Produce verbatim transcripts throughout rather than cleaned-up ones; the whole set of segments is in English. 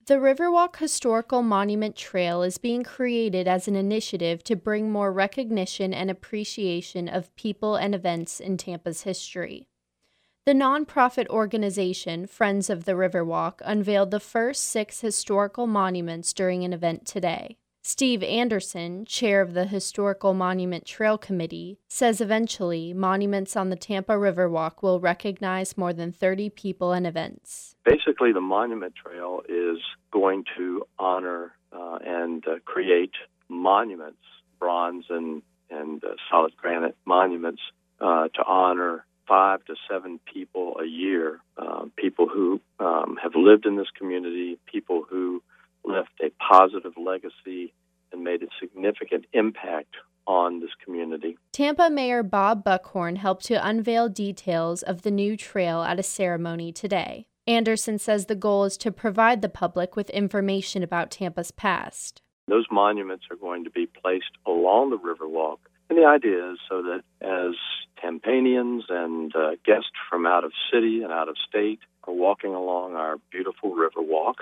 The Riverwalk Historical Monument Trail is being created as an initiative to bring more recognition and appreciation of people and events in Tampa's history. The nonprofit organization Friends of the Riverwalk unveiled the first six historical monuments during an event today. Steve Anderson, chair of the Historical Monument Trail Committee, says eventually monuments on the Tampa Riverwalk will recognize more than thirty people and events. Basically, the Monument Trail is going to honor uh, and uh, create monuments, bronze and, and uh, solid granite monuments, uh, to honor five to seven people a year, uh, people who um, have lived in this community, people who left a positive legacy and made a significant impact on this community. Tampa Mayor Bob Buckhorn helped to unveil details of the new trail at a ceremony today. Anderson says the goal is to provide the public with information about Tampa's past. Those monuments are going to be placed along the Riverwalk, and the idea is so that as Tampanians and uh, guests from out of city and out of state are walking along our beautiful Riverwalk,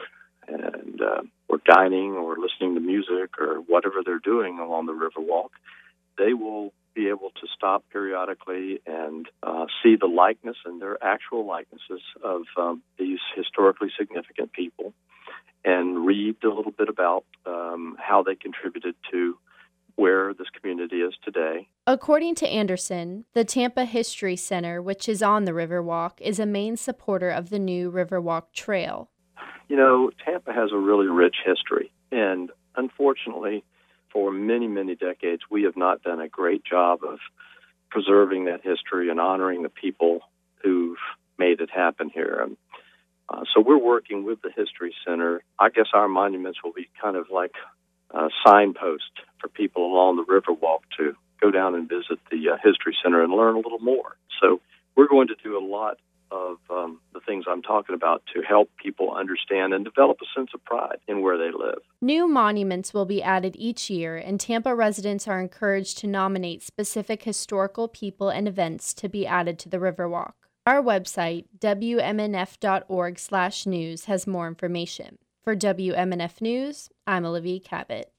and uh, or dining or listening to music or whatever they're doing along the Riverwalk, they will be able to stop periodically and uh, see the likeness and their actual likenesses of um, these historically significant people and read a little bit about um, how they contributed to where this community is today. According to Anderson, the Tampa History Center, which is on the Riverwalk, is a main supporter of the new Riverwalk Trail. You know, Tampa has a really rich history, and unfortunately, for many, many decades, we have not done a great job of preserving that history and honoring the people who've made it happen here. And, uh, so we're working with the History Center. I guess our monuments will be kind of like a signpost for people along the Riverwalk to go down and visit the uh, History Center and learn a little more. So we're going to do a lot of um, the things I'm talking about to help people understand and develop a sense of pride in where they live. New monuments will be added each year, and Tampa residents are encouraged to nominate specific historical people and events to be added to the Riverwalk. Our website, W M N F dot org slash news, has more information. For W M N F News, I'm Olivia Cabot.